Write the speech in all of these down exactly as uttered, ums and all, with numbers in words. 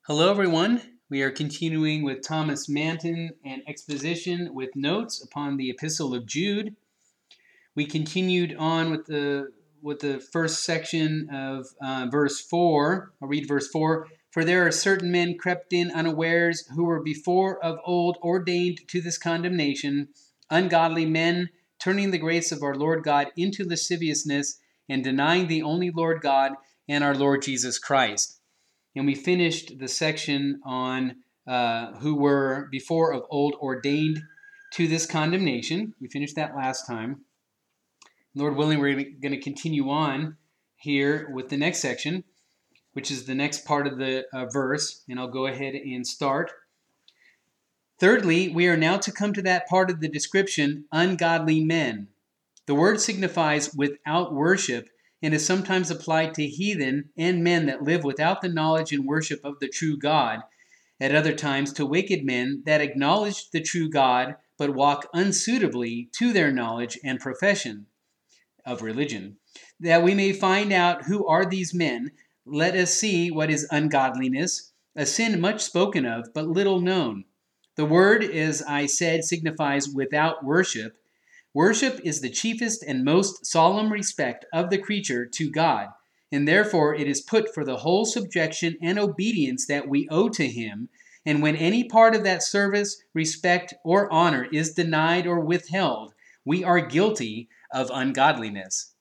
Hello, everyone. We are continuing with Thomas Manton and exposition with notes upon the Epistle of Jude. We continued on with the with the first section of uh, verse four. I'll read verse four. For there are certain men crept in unawares, who were before of old ordained to this condemnation, ungodly men, turning the grace of our Lord God into lasciviousness, and denying the only Lord God and our Lord Jesus Christ. And we finished the section on uh, who were before of old ordained to this condemnation. We finished that last time. Lord willing, we're going to continue on here with the next section, which is the next part of the uh, verse. And I'll go ahead and start. Thirdly, we are now to come to that part of the description, ungodly men. The word signifies without worship, and is sometimes applied to heathen and men that live without the knowledge and worship of the true God, at other times to wicked men that acknowledge the true God, but walk unsuitably to their knowledge and profession of religion. That we may find out who are these men, let us see what is ungodliness, a sin much spoken of, but little known. The word, as I said, signifies without worship. Worship is the chiefest and most solemn respect of the creature to God, and therefore it is put for the whole subjection and obedience that we owe to him, and when any part of that service, respect, or honor is denied or withheld, we are guilty of ungodliness.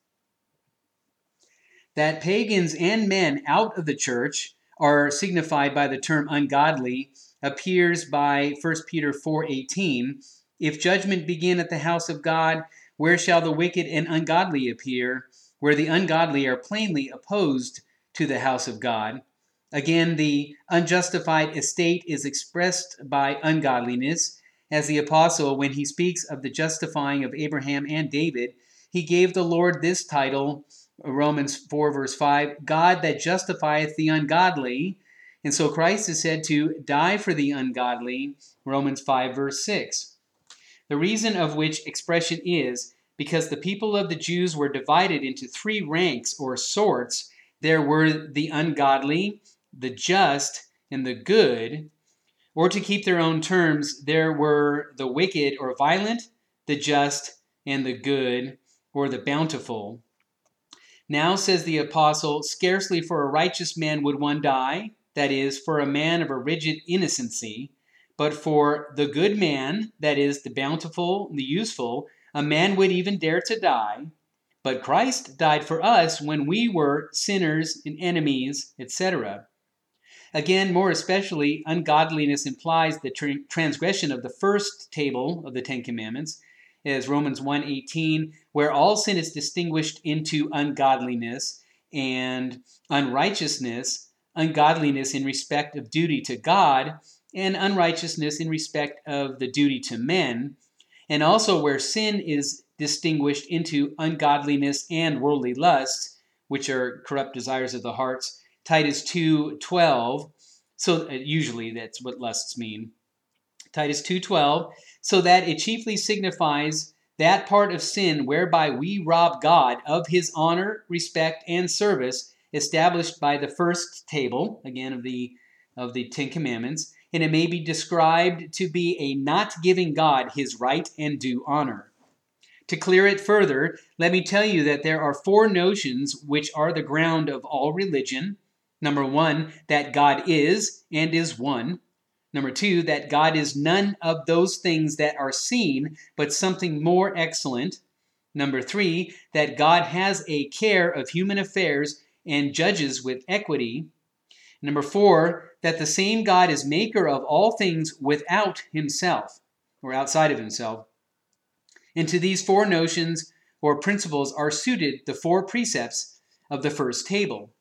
That pagans and men out of the church are signified by the term ungodly appears by First Peter four eighteen. If judgment begin at the house of God, where shall the wicked and ungodly appear, where the ungodly are plainly opposed to the house of God? Again, the unjustified estate is expressed by ungodliness, as the apostle, when he speaks of the justifying of Abraham and David, he gave the Lord this title, Romans four verse five, God that justifieth the ungodly. And so Christ is said to die for the ungodly, Romans five verse six. The reason of which expression is because the people of the Jews were divided into three ranks or sorts. There were the ungodly, the just, and the good. Or to keep their own terms, there were the wicked or violent, the just, and the good, or the bountiful. Now, says the apostle, scarcely for a righteous man would one die, that is, for a man of a rigid innocency. But for the good man, that is, the bountiful, the useful, a man would even dare to die. But Christ died for us when we were sinners and enemies, et cetera. Again, more especially, ungodliness implies the tr- transgression of the first table of the Ten Commandments, as Romans one eighteen, where all sin is distinguished into ungodliness and unrighteousness, ungodliness in respect of duty to God, and unrighteousness in respect of the duty to men, and also where sin is distinguished into ungodliness and worldly lusts, which are corrupt desires of the hearts, Titus two twelve, so uh, usually that's what lusts mean, Titus two twelve, so that it chiefly signifies that part of sin whereby we rob God of his honor, respect, and service established by the first table, again, of the of the Ten Commandments, and it may be described to be a not giving God his right and due honor. To clear it further, let me tell you that there are four notions which are the ground of all religion. Number one, that God is and is one. Number two, that God is none of those things that are seen, but something more excellent. Number three, that God has a care of human affairs and judges with equity. Number four, that the same God is maker of all things without himself, or outside of himself. And to these four notions or principles are suited the four precepts of the first table.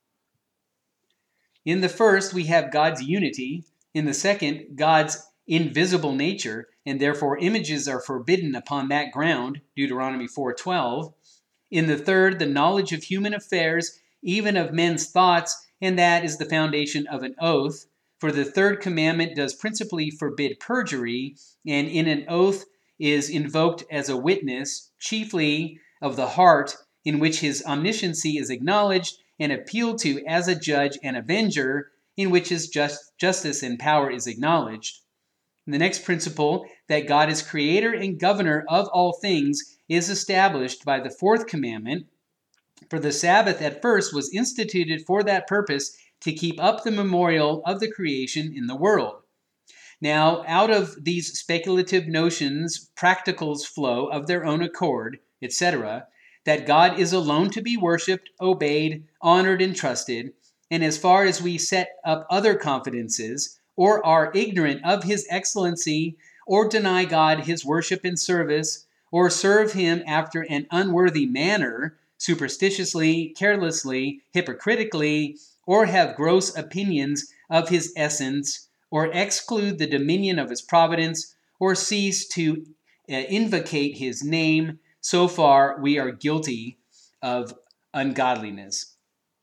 In the first, we have God's unity. In the second, God's invisible nature, and therefore images are forbidden upon that ground, Deuteronomy four twelve. In the third, the knowledge of human affairs, even of men's thoughts, and that is the foundation of an oath. For the third commandment does principally forbid perjury, and in an oath is invoked as a witness, chiefly of the heart, in which his omnisciency is acknowledged and appealed to as a judge and avenger, in which his just, justice and power is acknowledged. And the next principle, that God is creator and governor of all things, is established by the fourth commandment. For the Sabbath at first was instituted for that purpose, to keep up the memorial of the creation in the world. Now, out of these speculative notions, practicals flow of their own accord, et cetera, that God is alone to be worshipped, obeyed, honored, and trusted, and as far as we set up other confidences, or are ignorant of his excellency, or deny God his worship and service, or serve him after an unworthy manner, superstitiously, carelessly, hypocritically, or have gross opinions of his essence, or exclude the dominion of his providence, or cease to uh, invocate his name, so far we are guilty of ungodliness.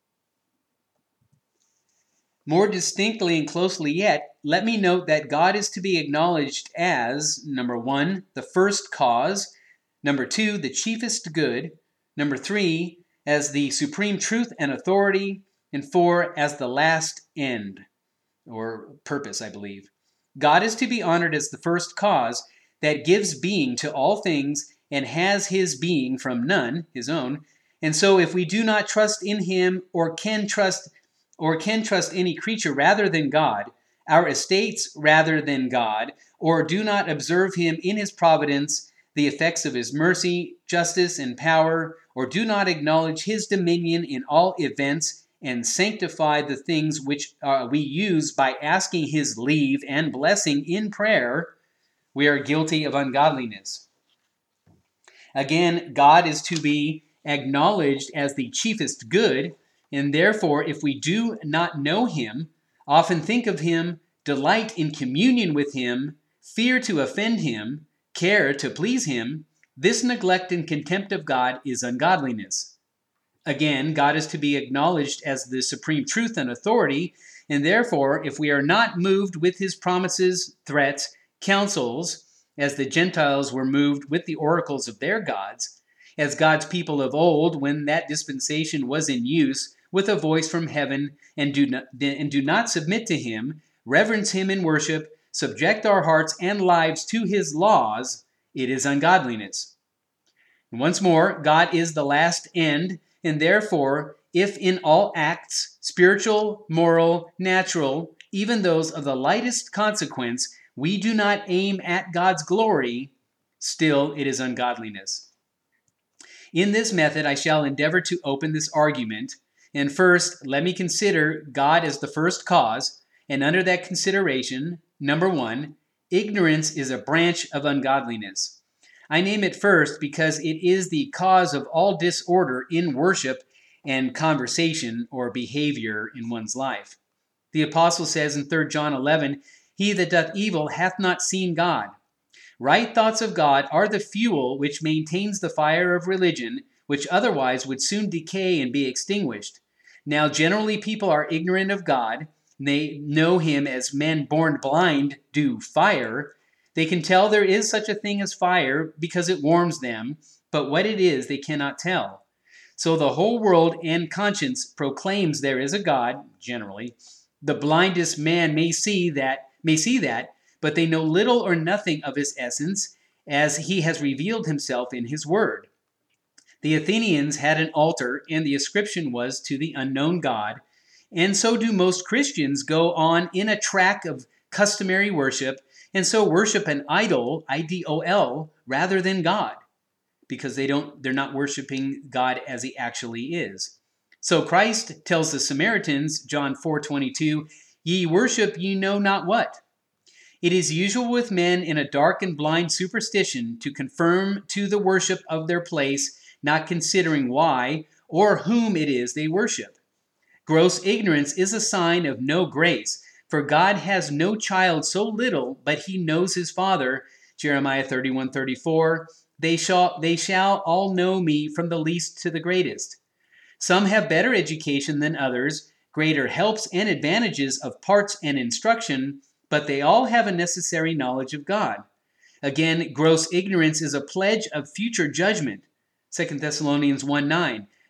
More distinctly and closely yet, let me note that God is to be acknowledged as, number one, the first cause, number two, the chiefest good, number three, as the supreme truth and authority, and four, as the last end, or purpose, I believe. God is to be honored as the first cause that gives being to all things and has his being from none, his own. And so if we do not trust in him or can trust or can trust any creature rather than God, our estates rather than God, or do not observe him in his providence, the effects of his mercy, justice, and power, or do not acknowledge his dominion in all events, and sanctify the things which uh, we use by asking his leave and blessing in prayer, we are guilty of ungodliness. Again, God is to be acknowledged as the chiefest good, and therefore, if we do not know him, often think of him, delight in communion with him, fear to offend him, care to please him, this neglect and contempt of God is ungodliness. Again, God is to be acknowledged as the supreme truth and authority, and therefore, if we are not moved with his promises, threats, counsels, as the Gentiles were moved with the oracles of their gods, as God's people of old, when that dispensation was in use, with a voice from heaven, and do not, and do not submit to him, reverence him in worship, subject our hearts and lives to his laws, it is ungodliness. And once more, God is the last end, and therefore, if in all acts, spiritual, moral, natural, even those of the lightest consequence, we do not aim at God's glory, still it is ungodliness. In this method, I shall endeavor to open this argument. And first, let me consider God as the first cause, and under that consideration, number one, ignorance is a branch of ungodliness. I name it first because it is the cause of all disorder in worship and conversation or behavior in one's life. The apostle says in Third John eleven, "He that doth evil hath not seen God." Right thoughts of God are the fuel which maintains the fire of religion, which otherwise would soon decay and be extinguished. Now, generally, people are ignorant of God. They know him as men born blind do fire. They can tell there is such a thing as fire because it warms them, but what it is they cannot tell. So the whole world and conscience proclaims there is a God, generally. The blindest man may see that, may see that, but they know little or nothing of his essence, as he has revealed himself in his word. The Athenians had an altar, and the ascription was to the unknown God, and so do most Christians go on in a track of customary worship, and so worship an idol, I D O L, rather than God, because they don't, they're not worshiping God as he actually is. So Christ tells the Samaritans, John four twenty-two, "Ye worship ye know not what." It is usual with men in a dark and blind superstition to confirm to the worship of their place, not considering why or whom it is they worship. Gross ignorance is a sign of no grace, for God has no child so little, but he knows his father. Jeremiah thirty-one thirty-four, they shall, they shall all know me from the least to the greatest. Some have better education than others, greater helps and advantages of parts and instruction, but they all have a necessary knowledge of God. Again, gross ignorance is a pledge of future judgment. Second Thessalonians one nine,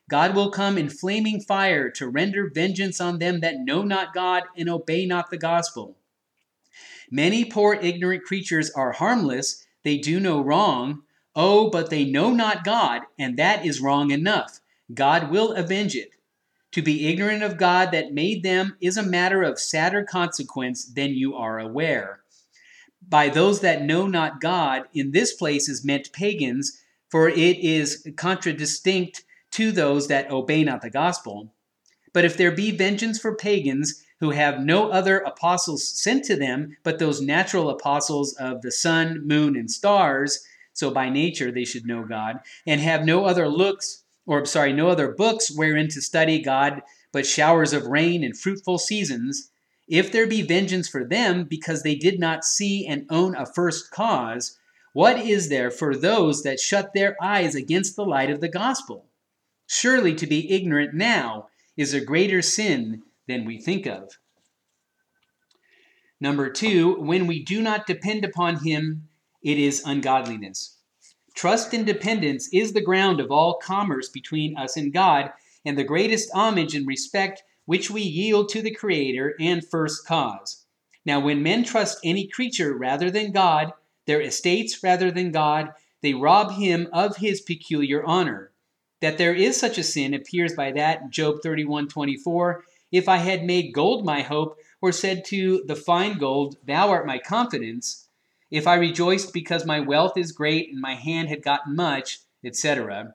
God will come in flaming fire to render vengeance on them that know not God and obey not the gospel. Many poor ignorant creatures are harmless, they do no wrong. Oh, but they know not God, and that is wrong enough. God will avenge it. To be ignorant of God that made them is a matter of sadder consequence than you are aware. By those that know not God, in this place is meant pagans, for it is contradistinct to those that obey not the gospel. But if there be vengeance for pagans who have no other apostles sent to them but those natural apostles of the sun, moon, and stars, so by nature they should know God, and have no other looks, or sorry, no other books wherein to study God, but showers of rain and fruitful seasons, if there be vengeance for them because they did not see and own a first cause, what is there for those that shut their eyes against the light of the gospel? Surely to be ignorant now is a greater sin than we think of. Number two, when we do not depend upon him, it is ungodliness. Trust and dependence is the ground of all commerce between us and God, and the greatest homage and respect which we yield to the Creator and first cause. Now, when men trust any creature rather than God, their estates rather than God, they rob him of his peculiar honor. That there is such a sin appears by that in Job thirty-one twenty-four. If I had made gold my hope, or said to the fine gold, thou art my confidence, if I rejoiced because my wealth is great and my hand had gotten much, et cetera.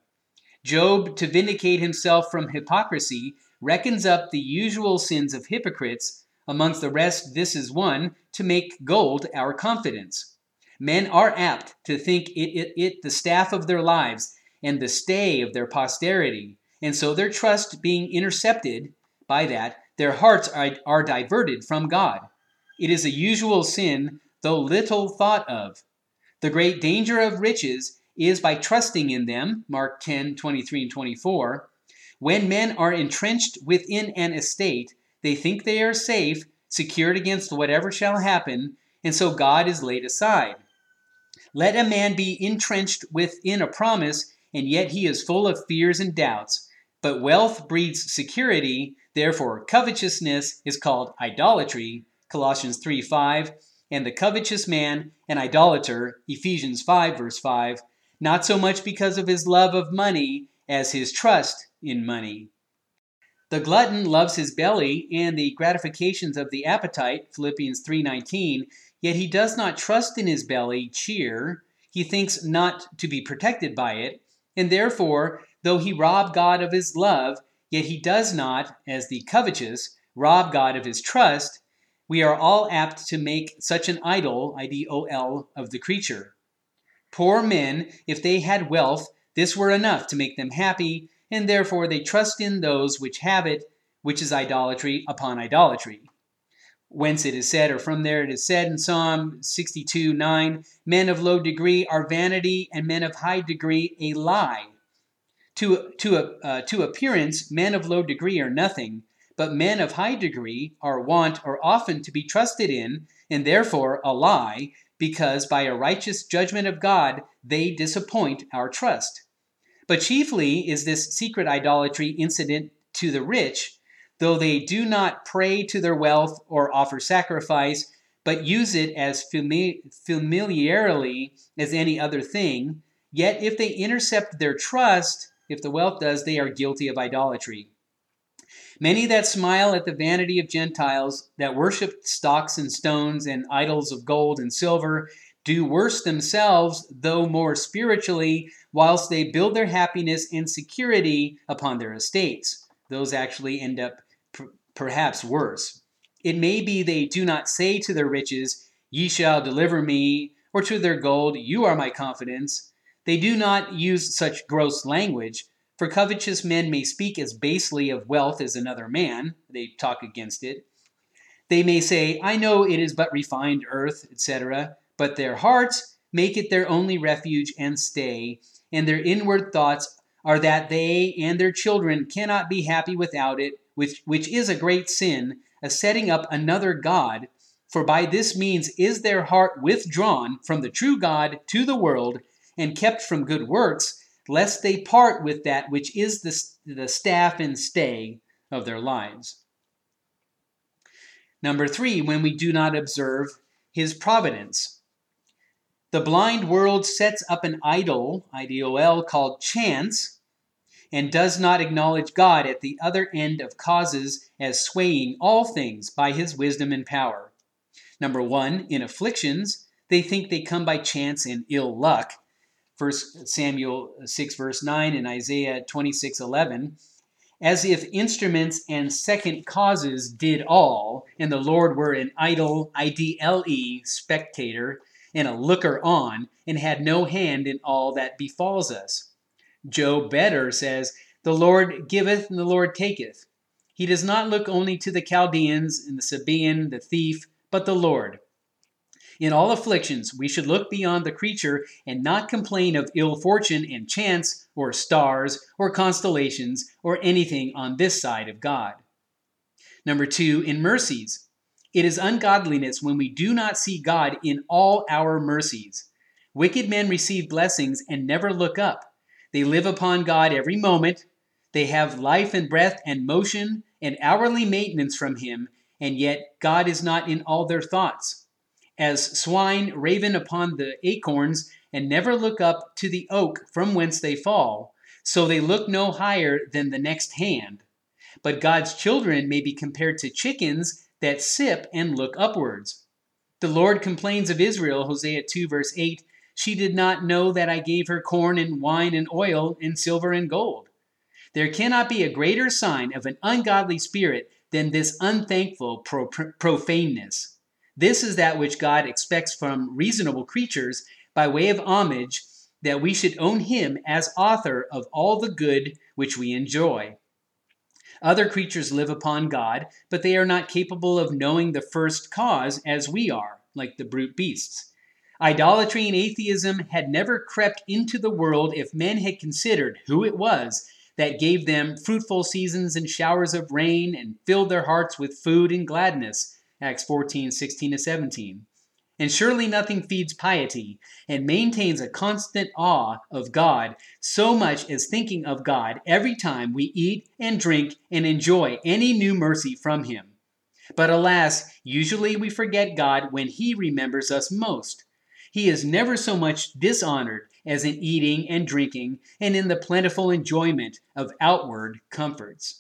Job, to vindicate himself from hypocrisy, reckons up the usual sins of hypocrites. Amongst the rest, this is one, to make gold our confidence. Men are apt to think it, it, it the staff of their lives and the stay of their posterity, and so their trust being intercepted by that, their hearts are, are diverted from God. It is a usual sin, though little thought of. The great danger of riches is by trusting in them, Mark ten twenty-three and twenty-four. When men are entrenched within an estate, they think they are safe, secured against whatever shall happen, and so God is laid aside. Let a man be entrenched within a promise, and yet he is full of fears and doubts. But wealth breeds security, therefore covetousness is called idolatry, Colossians three five, and the covetous man an idolater, Ephesians five verse five, not so much because of his love of money as his trust in money. The glutton loves his belly and the gratifications of the appetite, Philippians three nineteen, yet he does not trust in his belly cheer, he thinks not to be protected by it, and therefore, though he rob God of his love, yet he does not, as the covetous, rob God of his trust. We are all apt to make such an idol, I D O L, of the creature. Poor men, if they had wealth, this were enough to make them happy, and therefore they trust in those which have it, which is idolatry upon idolatry. Whence it is said, or from there it is said in Psalm sixty-two nine, men of low degree are vanity, and men of high degree a lie. To, to, uh, to appearance, men of low degree are nothing, but men of high degree are wont or often to be trusted in, and therefore a lie, because by a righteous judgment of God they disappoint our trust. But chiefly is this secret idolatry incident to the rich, though they do not pray to their wealth or offer sacrifice, but use it as fami- familiarly as any other thing, yet if they intercept their trust, if the wealth does, they are guilty of idolatry. Many that smile at the vanity of Gentiles, that worship stocks and stones and idols of gold and silver, do worse themselves, though more spiritually, whilst they build their happiness and security upon their estates. Those actually end up p- perhaps worse. It may be they do not say to their riches, ye shall deliver me, or to their gold, you are my confidence. They do not use such gross language, for covetous men may speak as basely of wealth as another man. They talk against it. They may say, I know it is but refined earth, et cetera, but their hearts make it their only refuge and stay, and their inward thoughts are that they and their children cannot be happy without it, which, which is a great sin, a setting up another God, for by this means is their heart withdrawn from the true God to the world, and kept from good works, lest they part with that which is the, the staff and stay of their lives. Number three, when we do not observe his providence. The blind world sets up an idol, I D O L, called chance, and does not acknowledge God at the other end of causes as swaying all things by his wisdom and power. Number one, in afflictions, they think they come by chance and ill luck. First Samuel six verse nine and Isaiah twenty-six eleven. As if instruments and second causes did all, and the Lord were an idle, I D L E, spectator, and a looker on, and had no hand in all that befalls us. Job better says, the Lord giveth and the Lord taketh. He does not look only to the Chaldeans and the Sabaean, the thief, but the Lord. In all afflictions, we should look beyond the creature and not complain of ill fortune and chance, or stars, or constellations, or anything on this side of God. Number two, in mercies. It is ungodliness when we do not see God in all our mercies. Wicked men receive blessings and never look up. They live upon God every moment. They have life and breath and motion and hourly maintenance from him, and yet God is not in all their thoughts. As swine raven upon the acorns and never look up to the oak from whence they fall, so they look no higher than the next hand. But God's children may be compared to chickens that sip and look upwards. The Lord complains of Israel, Hosea two verse eight, she did not know that I gave her corn and wine and oil and silver and gold. There cannot be a greater sign of an ungodly spirit than this unthankful pro- profaneness. This is that which God expects from reasonable creatures by way of homage, that we should own him as author of all the good which we enjoy. Other creatures live upon God, but they are not capable of knowing the first cause as we are, like the brute beasts. Idolatry and atheism had never crept into the world if men had considered who it was that gave them fruitful seasons and showers of rain and filled their hearts with food and gladness, Acts fourteen, sixteen to seventeen. And surely nothing feeds piety and maintains a constant awe of God so much as thinking of God every time we eat and drink and enjoy any new mercy from him. But alas, usually we forget God when he remembers us most. He is never so much dishonored as in eating and drinking and in the plentiful enjoyment of outward comforts.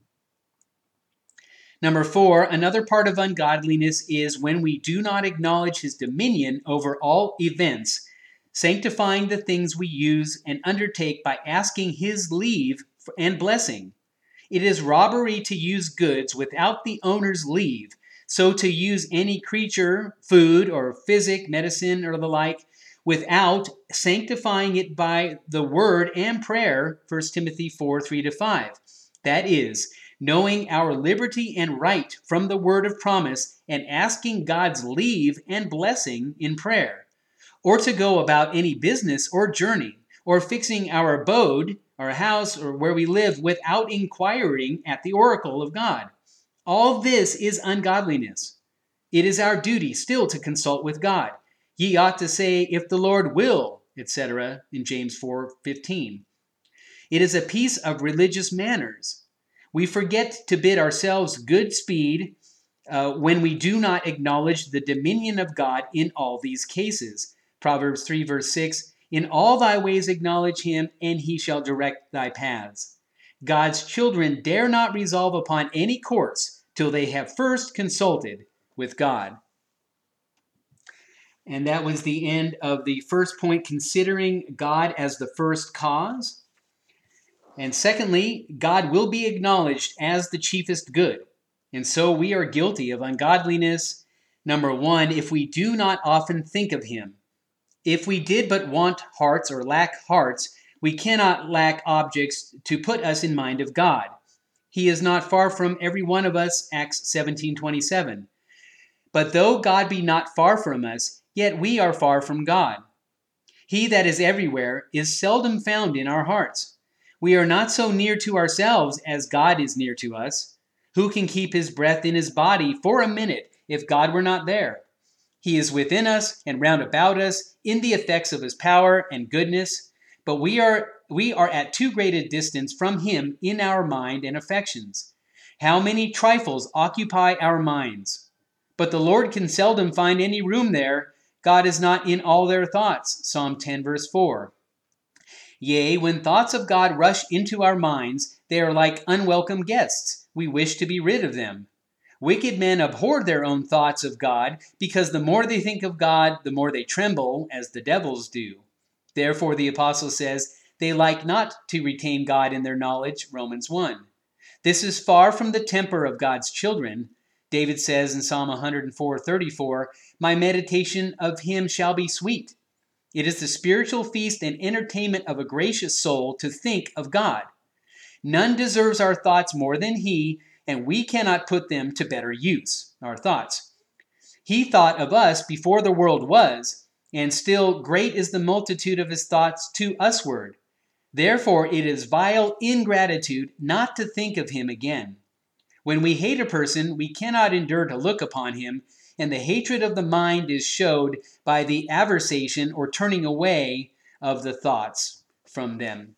Number four, another part of ungodliness is when we do not acknowledge his dominion over all events, sanctifying the things we use and undertake by asking his leave and blessing. It is robbery to use goods without the owner's leave, so to use any creature, food, or physic, medicine, or the like, without sanctifying it by the word and prayer, First Timothy four, three to five. That is, knowing our liberty and right from the word of promise and asking God's leave and blessing in prayer, or to go about any business or journey, or fixing our abode, our house, or where we live without inquiring at the oracle of God. All this is ungodliness. It is our duty still to consult with God. Ye ought to say, if the Lord will, et cetera, in James four fifteen. It is a piece of religious manners. We forget to bid ourselves good speed uh, when we do not acknowledge the dominion of God in all these cases. Proverbs three verse six, in all thy ways acknowledge him, and he shall direct thy paths. God's children dare not resolve upon any course till they have first consulted with God. And that was the end of the first point, considering God as the first cause. And secondly, God will be acknowledged as the chiefest good. And so we are guilty of ungodliness. Number one, if we do not often think of him. If we did but want hearts or lack hearts, we cannot lack objects to put us in mind of God. He is not far from every one of us, Acts seventeen twenty-seven. But though God be not far from us, yet we are far from God. He that is everywhere is seldom found in our hearts. We are not so near to ourselves as God is near to us. Who can keep his breath in his body for a minute if God were not there? He is within us and round about us in the effects of his power and goodness, but we are we are at too great a distance from him in our mind and affections. How many trifles occupy our minds? But the Lord can seldom find any room there. God is not in all their thoughts. Psalm ten, verse four. Yea, when thoughts of God rush into our minds, they are like unwelcome guests. We wish to be rid of them. Wicked men abhor their own thoughts of God, because the more they think of God, the more they tremble, as the devils do. Therefore, the apostle says, they like not to retain God in their knowledge, Romans one. This is far from the temper of God's children. David says in Psalm one oh four, thirty-four, my meditation of him shall be sweet. It is the spiritual feast and entertainment of a gracious soul to think of God. None deserves our thoughts more than he, and we cannot put them to better use, our thoughts. He thought of us before the world was, and still great is the multitude of his thoughts to usward. Therefore it is vile ingratitude not to think of him again. When we hate a person, we cannot endure to look upon him, and the hatred of the mind is showed by the aversation or turning away of the thoughts from them.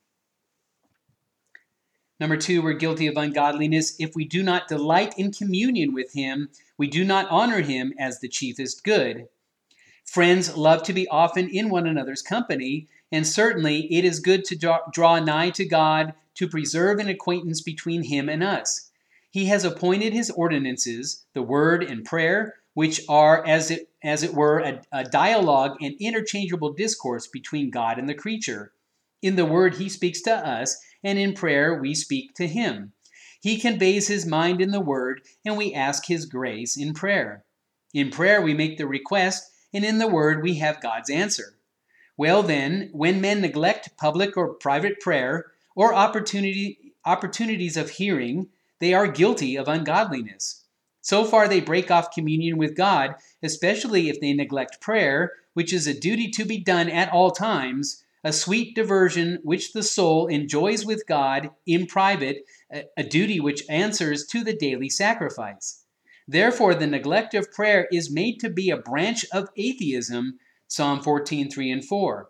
Number two, we're guilty of ungodliness if we do not delight in communion with him. We do not honor him as the chiefest good. Friends love to be often in one another's company, and certainly it is good to draw, draw nigh to God, to preserve an acquaintance between him and us. He has appointed his ordinances, the word and prayer, which are, as it, as it were, a, a dialogue and interchangeable discourse between God and the creature. In the word he speaks to us, and in prayer we speak to him. He conveys his mind in the word, and we ask his grace in prayer. In prayer we make the request, and in the word we have God's answer. Well then, when men neglect public or private prayer, or opportunity, opportunities of hearing, they are guilty of ungodliness. So far they break off communion with God, especially if they neglect prayer, which is a duty to be done at all times, a sweet diversion which the soul enjoys with God in private, a duty which answers to the daily sacrifice. Therefore, the neglect of prayer is made to be a branch of atheism, Psalm fourteen, three and four.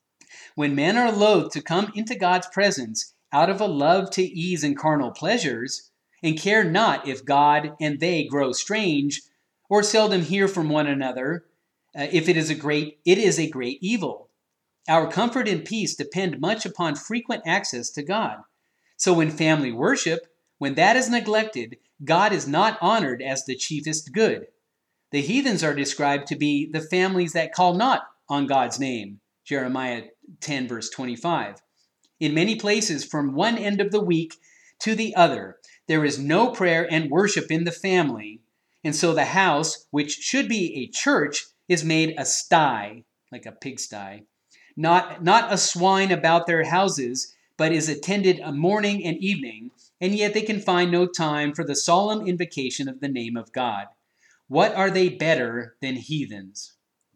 When men are loath to come into God's presence out of a love to ease and carnal pleasures, and care not if God and they grow strange, or seldom hear from one another, uh, if it is a great, it is a great evil. Our comfort and peace depend much upon frequent access to God. So when family worship, when that is neglected, God is not honored as the chiefest good. The heathens are described to be the families that call not on God's name, Jeremiah ten, verse twenty-five. In many places, from one end of the week to the other, there is no prayer and worship in the family, and so the house, which should be a church, is made a sty, like a pigsty. Not, not a swine about their houses, but is attended a morning and evening, and yet they can find no time for the solemn invocation of the name of God. What are they better than heathens?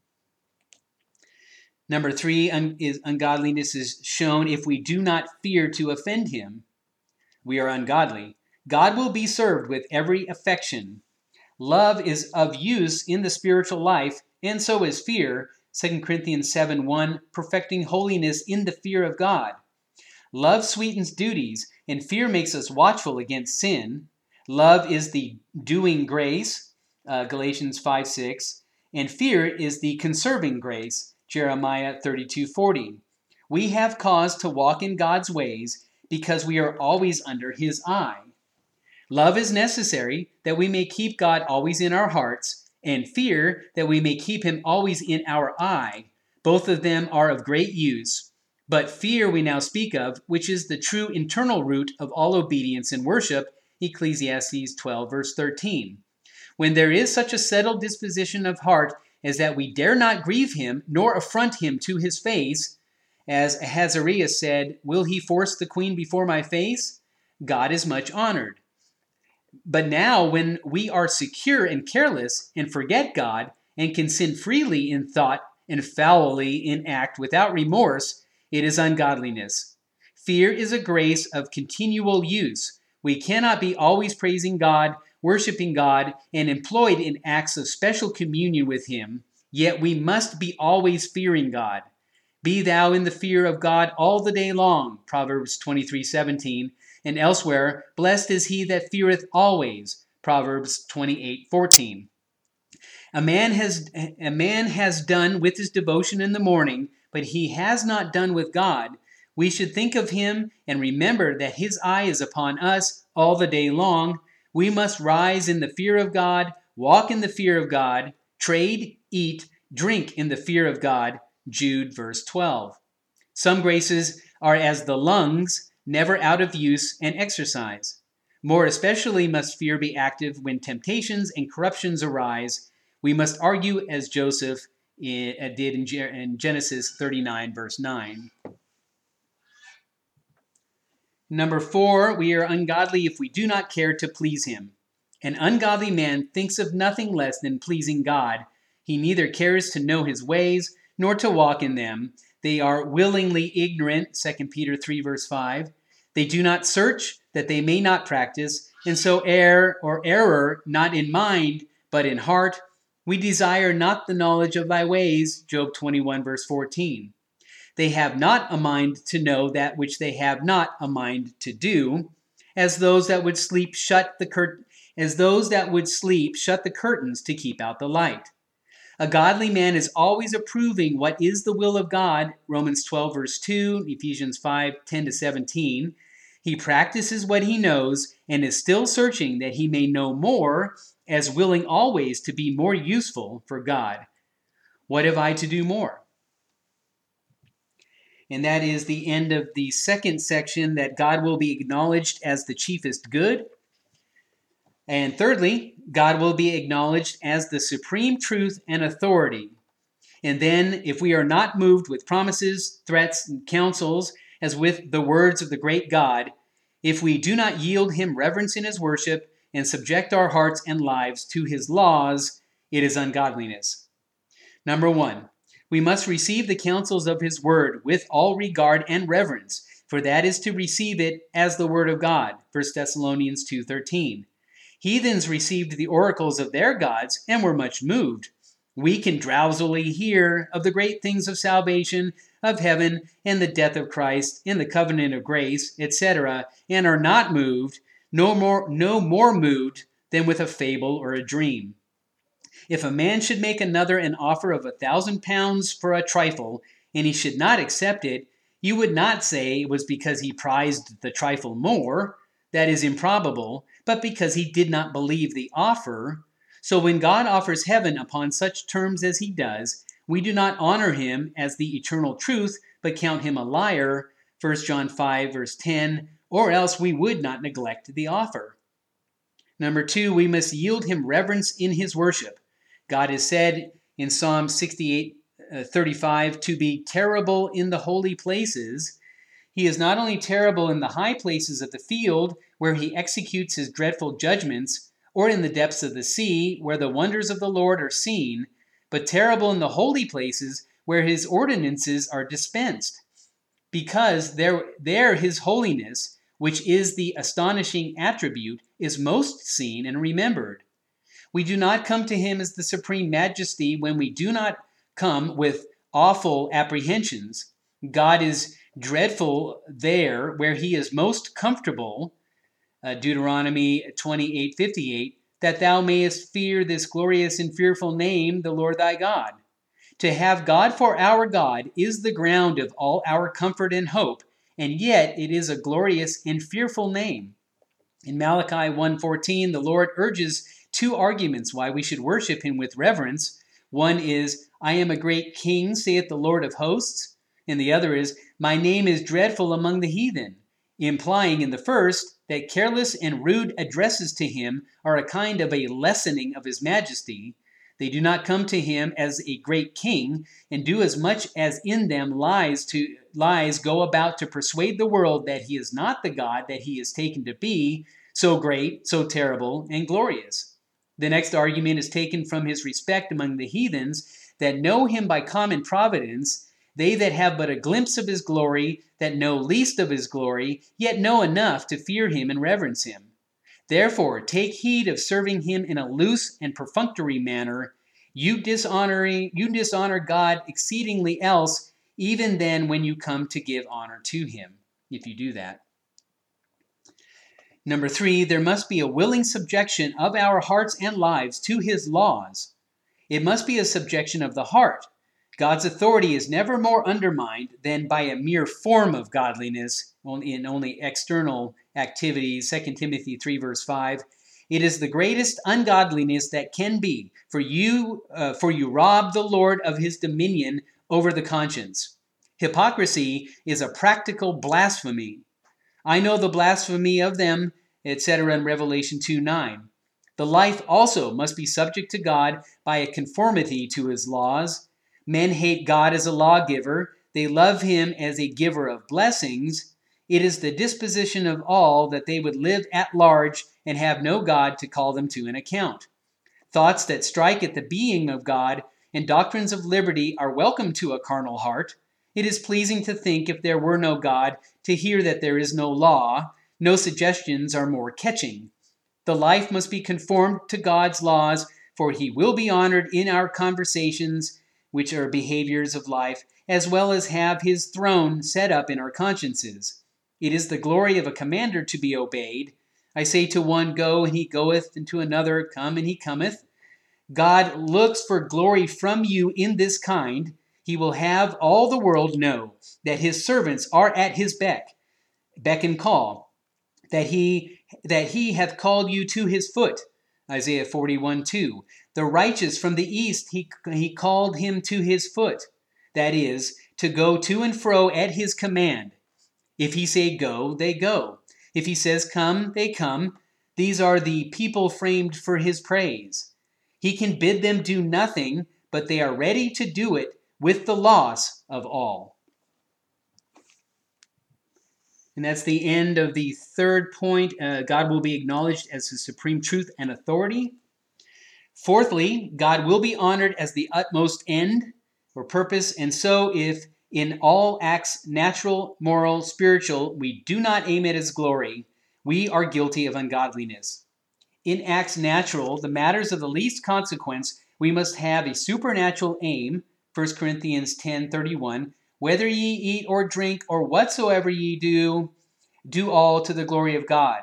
Number three, un- is ungodliness is shown if we do not fear to offend him. We are ungodly. God will be served with every affection. Love is of use in the spiritual life, and so is fear, Second Corinthians seven, one, perfecting holiness in the fear of God. Love sweetens duties, and fear makes us watchful against sin. Love is the doing grace, uh, Galatians five, six, and fear is the conserving grace, Jeremiah thirty-two, forty. We have cause to walk in God's ways because we are always under his eye. Love is necessary that we may keep God always in our hearts, and fear that we may keep him always in our eye. Both of them are of great use. But fear we now speak of, which is the true internal root of all obedience and worship, Ecclesiastes twelve, verse thirteen. When there is such a settled disposition of heart as that we dare not grieve him, nor affront him to his face, as Ahasuerus said, will he force the queen before my face? God is much honored. But now when we are secure and careless and forget God and can sin freely in thought and foully in act without remorse, it is ungodliness. Fear is a grace of continual use. We cannot be always praising God, worshiping God, and employed in acts of special communion with him, yet we must be always fearing God. Be thou in the fear of God all the day long, Proverbs twenty-three seventeen, and elsewhere, blessed is he that feareth always, Proverbs twenty-eight fourteen. A man has a man has done with his devotion in the morning, but he has not done with God. We should think of him and remember that his eye is upon us all the day long. We must rise in the fear of God, walk in the fear of God, trade, eat, drink in the fear of God. Jude verse twelve. Some graces are as the lungs, never out of use and exercise. More especially must fear be active when temptations and corruptions arise. We must argue as Joseph did in Genesis thirty-nine verse nine. Number four, we are ungodly if we do not care to please him. An ungodly man thinks of nothing less than pleasing God. He neither cares to know his ways, nor to walk in them. They are willingly ignorant, Second Peter three verse five. They do not search, that they may not practice, and so err or error not in mind, but in heart. We desire not the knowledge of thy ways, Job twenty-one verse fourteen. They have not a mind to know that which they have not a mind to do, as those that would sleep shut the cur- as those that would sleep shut the curtains to keep out the light. A godly man is always approving what is the will of God, Romans twelve verse two, Ephesians five ten to seventeen. He practices what he knows and is still searching that he may know more, as willing always to be more useful for God. What have I to do more? And that is the end of the second section, that God will be acknowledged as the chiefest good. And thirdly, God will be acknowledged as the supreme truth and authority. And then, if we are not moved with promises, threats, and counsels, as with the words of the great God, if we do not yield him reverence in his worship and subject our hearts and lives to his laws, it is ungodliness. Number one, we must receive the counsels of his word with all regard and reverence, for that is to receive it as the word of God, First Thessalonians two thirteen. Heathens received the oracles of their gods and were much moved. We can drowsily hear of the great things of salvation, of heaven, and the death of Christ, and the covenant of grace, et cetera, and are not moved, no more, no more moved than with a fable or a dream. If a man should make another an offer of a thousand pounds for a trifle, and he should not accept it, you would not say it was because he prized the trifle more. That is improbable, but because he did not believe the offer. So when God offers heaven upon such terms as he does, we do not honor him as the eternal truth, but count him a liar, First John five verse ten, or else we would not neglect the offer. Number two, we must yield him reverence in his worship. God is said in Psalm sixty-eight thirty-five to be terrible in the holy places. He is not only terrible in the high places of the field, where he executes his dreadful judgments, or in the depths of the sea, where the wonders of the Lord are seen, but terrible in the holy places, where his ordinances are dispensed, because there, there his holiness, which is the astonishing attribute, is most seen and remembered. We do not come to him as the supreme majesty when we do not come with awful apprehensions. God is dreadful there where he is most comfortable, uh, Deuteronomy twenty-eight fifty-eight, that thou mayest fear this glorious and fearful name, the Lord thy God. To have God for our God is the ground of all our comfort and hope, and yet it is a glorious and fearful name. In Malachi one fourteen, the Lord urges two arguments why we should worship him with reverence. One is, I am a great king, saith the Lord of hosts. And the other is, my name is dreadful among the heathen, implying in the first that careless and rude addresses to him are a kind of a lessening of his majesty. They do not come to him as a great king, and do as much as in them lies to lies go about to persuade the world that he is not the God that he is taken to be, so great, so terrible, and glorious. The next argument is taken from his respect among the heathens that know him by common providence, they that have but a glimpse of his glory, that know least of his glory, yet know enough to fear him and reverence him. Therefore, take heed of serving him in a loose and perfunctory manner. You dishonoring, you dishonor God exceedingly else, even then when you come to give honor to him, if you do that. Number three, there must be a willing subjection of our hearts and lives to his laws. It must be a subjection of the heart. God's authority is never more undermined than by a mere form of godliness in only external activities. Second Timothy three verse five. It is the greatest ungodliness that can be, for you, uh, for you rob the Lord of his dominion over the conscience. Hypocrisy is a practical blasphemy. I know the blasphemy of them, et cetera in Revelation two nine. The life also must be subject to God by a conformity to his laws. Men hate God as a lawgiver. They love him as a giver of blessings. It is the disposition of all that they would live at large and have no God to call them to an account. Thoughts that strike at the being of God and doctrines of liberty are welcome to a carnal heart. It is pleasing to think, if there were no God, to hear that there is no law. No suggestions are more catching. The life must be conformed to God's laws, for he will be honored in our conversations, which are behaviors of life, as well as have his throne set up in our consciences. It is the glory of a commander to be obeyed. I say to one, go, and he goeth, and to another, come, and he cometh. God looks for glory from you in this kind. He will have all the world know that his servants are at his beck, beck and call, that he that he hath called you to his foot. Isaiah forty-one two. The righteous from the east, he, he called him to his foot. That is, to go to and fro at his command. If he say go, they go. If he says come, they come. These are the people framed for his praise. He can bid them do nothing, but they are ready to do it with the loss of all. And that's the end of the third point. Uh, God will be acknowledged as his supreme truth and authority. Fourthly, God will be honored as the utmost end or purpose. And so if in all acts, natural, moral, spiritual, we do not aim at his glory, we are guilty of ungodliness. In acts natural, the matters of the least consequence, we must have a supernatural aim. First Corinthians ten thirty-one. Whether ye eat or drink or whatsoever ye do, do all to the glory of God.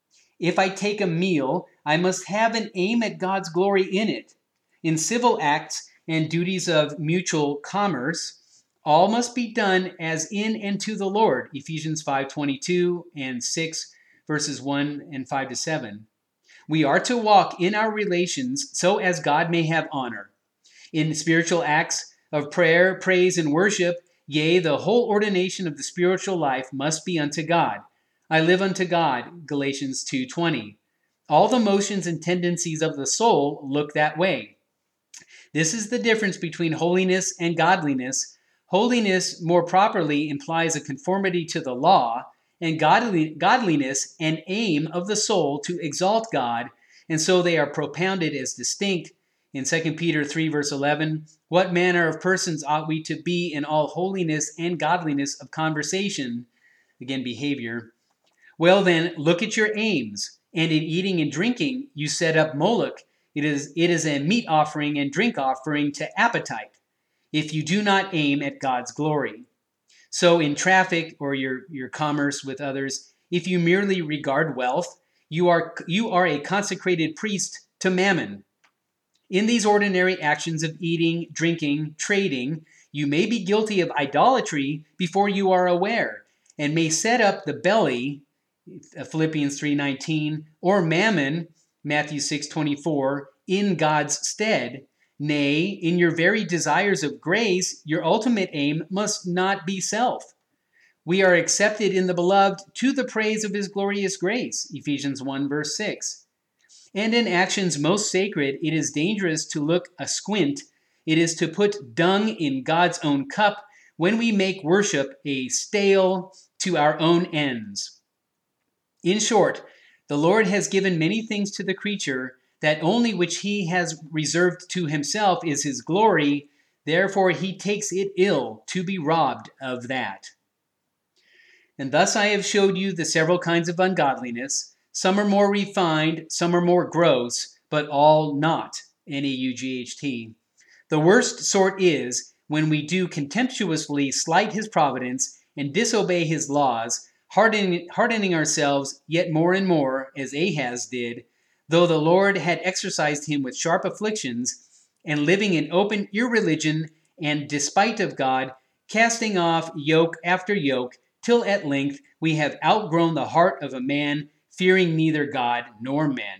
If I take a meal, I must have an aim at God's glory in it. In civil acts and duties of mutual commerce, all must be done as in and to the Lord. Ephesians five twenty-two and six verses one and five to seven. We are to walk in our relations so as God may have honor. In spiritual acts of prayer, praise, and worship, yea, the whole ordination of the spiritual life must be unto God. I live unto God, Galatians two twenty. All the motions and tendencies of the soul look that way. This is the difference between holiness and godliness. Holiness more properly implies a conformity to the law, and godly, godliness an aim of the soul to exalt God, and so they are propounded as distinct. In Second Peter three verse eleven, what manner of persons ought we to be in all holiness and godliness of conversation? Again, behavior. Well then, look at your aims. And in eating and drinking, you set up Moloch. It is, it is a meat offering and drink offering to appetite, if you do not aim at God's glory. So in traffic or your, your commerce with others, if you merely regard wealth, you are, you are a consecrated priest to Mammon. In these ordinary actions of eating, drinking, trading, you may be guilty of idolatry before you are aware, and may set up the belly, Philippians three nineteen, or Mammon, Matthew six twenty-four, in God's stead. Nay, in your very desires of grace, your ultimate aim must not be self. We are accepted in the beloved to the praise of his glorious grace, Ephesians one verse six. And in actions most sacred, it is dangerous to look asquint. It is to put dung in God's own cup when we make worship a stale to our own ends. In short, the Lord has given many things to the creature, that only which he has reserved to himself is his glory. Therefore he takes it ill to be robbed of that. And thus I have showed you the several kinds of ungodliness. Some are more refined, some are more gross, but all not, N A U G H T. The worst sort is when we do contemptuously slight his providence and disobey his laws, hardening, hardening ourselves yet more and more, as Ahaz did, though the Lord had exercised him with sharp afflictions, and living in open irreligion and despite of God, casting off yoke after yoke, till at length we have outgrown the heart of a man, fearing neither God nor men.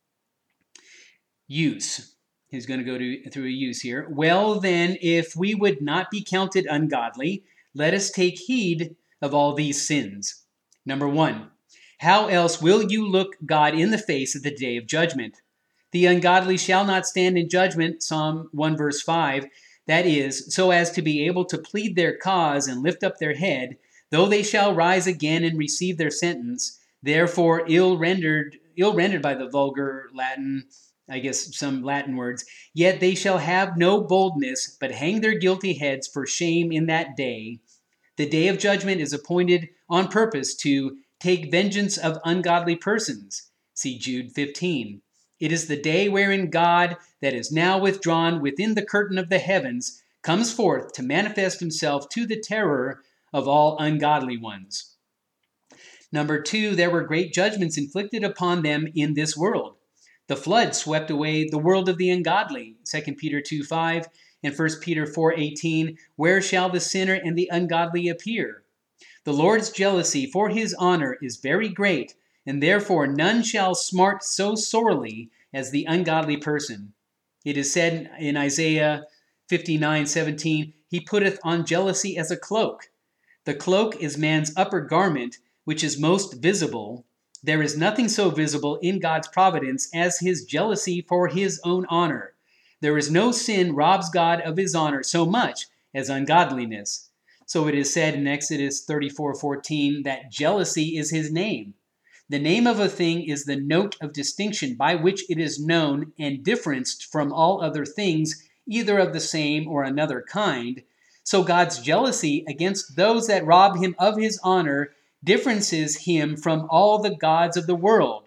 Use. He's going to go to, through a use here. Well, then, if we would not be counted ungodly, let us take heed of all these sins. Number one, how else will you look God in the face at the day of judgment? The ungodly shall not stand in judgment, Psalm one verse five, that is, so as to be able to plead their cause and lift up their head, though they shall rise again and receive their sentence, therefore ill rendered, ill rendered by the vulgar Latin, I guess some Latin words, yet they shall have no boldness, but hang their guilty heads for shame in that day. The day of judgment is appointed on purpose to take vengeance of ungodly persons. See Jude fifteen. It is the day wherein God, that is now withdrawn within the curtain of the heavens, comes forth to manifest himself to the terror of all ungodly ones. Number two, there were great judgments inflicted upon them in this world. The flood swept away the world of the ungodly, Second Peter two five and First Peter four eighteen. Where shall the sinner and the ungodly appear? The Lord's jealousy for his honor is very great, and therefore none shall smart so sorely as the ungodly person. It is said in Isaiah fifty-nine seventeen, he putteth on jealousy as a cloak. The cloak is man's upper garment, which is most visible. There is nothing so visible in God's providence as his jealousy for his own honor. There is no sin robs God of his honor so much as ungodliness. So it is said in Exodus thirty-four fourteen that jealousy is his name. The name of a thing is the note of distinction by which it is known and differenced from all other things, either of the same or another kind. So God's jealousy against those that rob him of his honor differences him from all the gods of the world.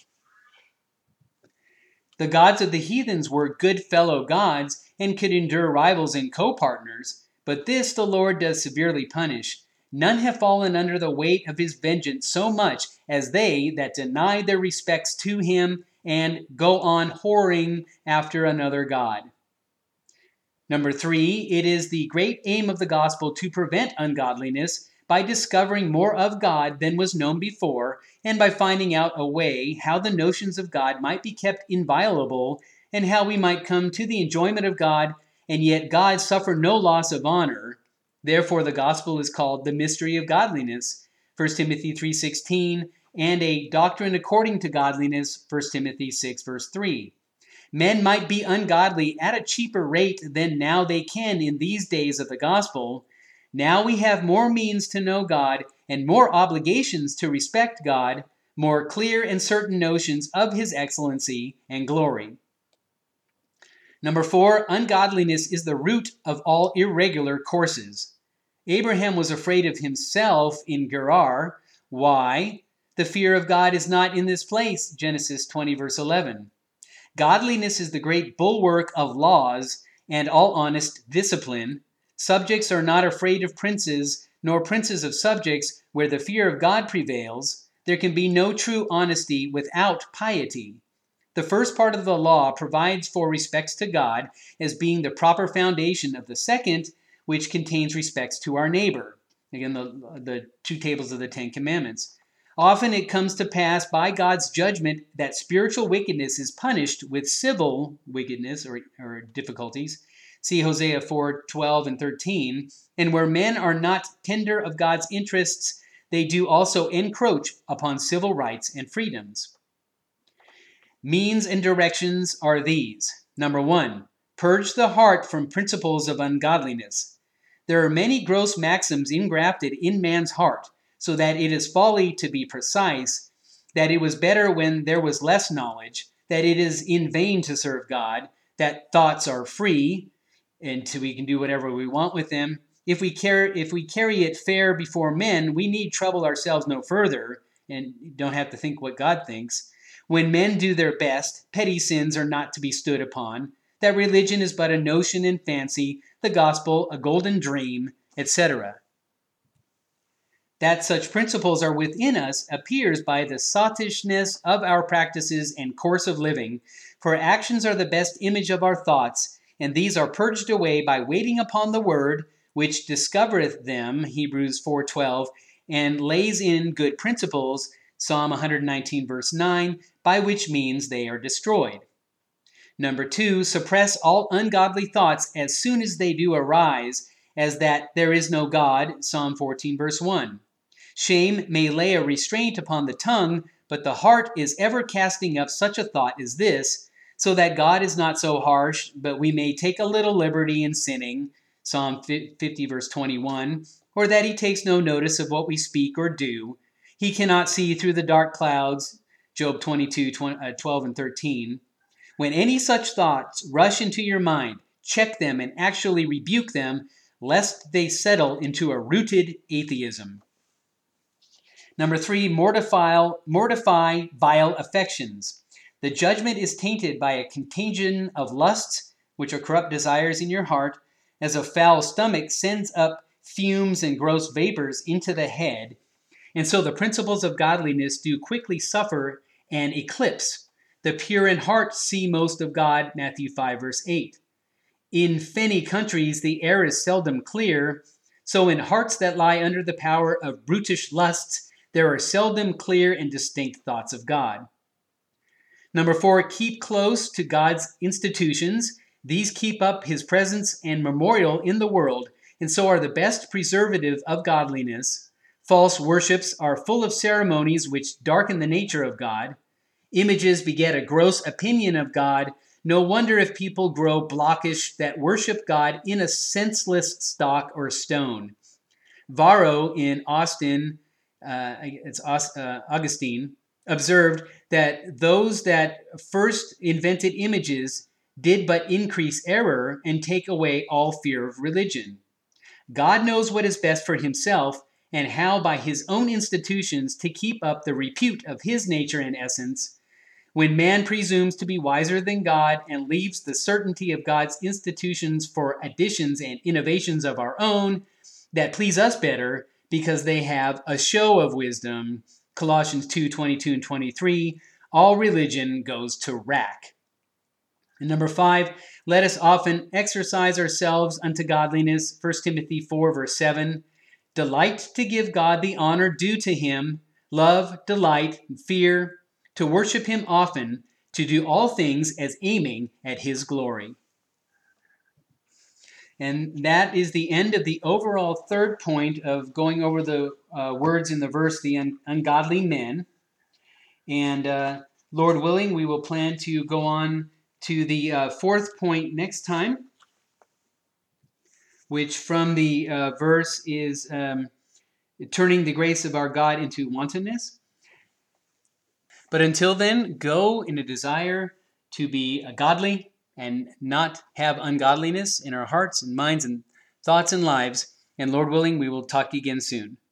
The gods of the heathens were good fellow gods and could endure rivals and co-partners, but this the Lord does severely punish. None have fallen under the weight of his vengeance so much as they that deny their respects to him and go on whoring after another god. Number three, it is the great aim of the gospel to prevent ungodliness by discovering more of God than was known before, and by finding out a way how the notions of God might be kept inviolable, and how we might come to the enjoyment of God, and yet God suffer no loss of honor. Therefore the gospel is called the mystery of godliness, First Timothy three sixteen, and a doctrine according to godliness, First Timothy six verse three. Men might be ungodly at a cheaper rate than now they can in these days of the gospel. Now we have more means to know God and more obligations to respect God, more clear and certain notions of his excellency and glory. Number four, ungodliness is the root of all irregular courses. Abraham was afraid of himself in Gerar. Why? The fear of God is not in this place, Genesis twenty verse eleven. Godliness is the great bulwark of laws and all honest discipline. Subjects are not afraid of princes, nor princes of subjects. Where the fear of God prevails, there can be no true honesty without piety. The first part of the law provides for respects to God as being the proper foundation of the second, which contains respects to our neighbor. Again, the, the two tables of the Ten Commandments. Often it comes to pass by God's judgment that spiritual wickedness is punished with civil wickedness or, or difficulties. See Hosea four twelve and thirteen. And where men are not tender of God's interests, they do also encroach upon civil rights and freedoms. Means and directions are these. Number one, purge the heart from principles of ungodliness. There are many gross maxims engrafted in man's heart, so that it is folly to be precise, that it was better when there was less knowledge, that it is in vain to serve God, that thoughts are free, and to, we can do whatever we want with them. If we, care, if we carry it fair before men, we need trouble ourselves no further, and don't have to think what God thinks. When men do their best, petty sins are not to be stood upon. that religion is but a notion and fancy, the gospel a golden dream, et cetera. That such principles are within us appears by the sottishness of our practices and course of living, for actions are the best image of our thoughts, and these are purged away by waiting upon the word, which discovereth them, Hebrews four twelve, and lays in good principles, Psalm one nineteen verse nine, by which means they are destroyed. Number two, suppress all ungodly thoughts as soon as they do arise, as that there is no God, Psalm fourteen verse one. Shame may lay a restraint upon the tongue, but the heart is ever casting up such a thought as this, so that God is not so harsh, but we may take a little liberty in sinning, Psalm fifty verse twenty-one, or that he takes no notice of what we speak or do. He cannot see through the dark clouds, Job twenty-two, twelve and thirteen. When any such thoughts rush into your mind, check them and actually rebuke them, lest they settle into a rooted atheism. Number three, mortify, mortify vile affections. The judgment is tainted by a contagion of lusts, which are corrupt desires in your heart, as a foul stomach sends up fumes and gross vapors into the head, and so the principles of godliness do quickly suffer an eclipse. The pure in heart see most of God, Matthew five verse eight. In fenny countries the air is seldom clear, so in hearts that lie under the power of brutish lusts, there are seldom clear and distinct thoughts of God. Number four, keep close to God's institutions. These keep up his presence and memorial in the world, and so are the best preservative of godliness. False worships are full of ceremonies which darken the nature of God. Images beget a gross opinion of God. No wonder if people grow blockish that worship God in a senseless stock or stone. Varro in Austin, uh, it's uh, Augustine, observed that those that first invented images did but increase error and take away all fear of religion. God knows what is best for himself and how by his own institutions to keep up the repute of his nature and essence. When man presumes to be wiser than God and leaves the certainty of God's institutions for additions and innovations of our own that please us better because they have a show of wisdom, Colossians two twenty-two and twenty-three, all religion goes to rack. And number five, let us often exercise ourselves unto godliness, First Timothy four verse seven. Delight to give God the honor due to him, love, delight, and fear, to worship him often, to do all things as aiming at his glory. And that is the end of the overall third point of going over the uh, words in the verse, the un- ungodly men. And uh, Lord willing, we will plan to go on to the uh, fourth point next time, which from the uh, verse is um, turning the grace of our God into wantonness. But until then, go in a desire to be godly and not have ungodliness in our hearts and minds and thoughts and lives. And Lord willing, we will talk again soon.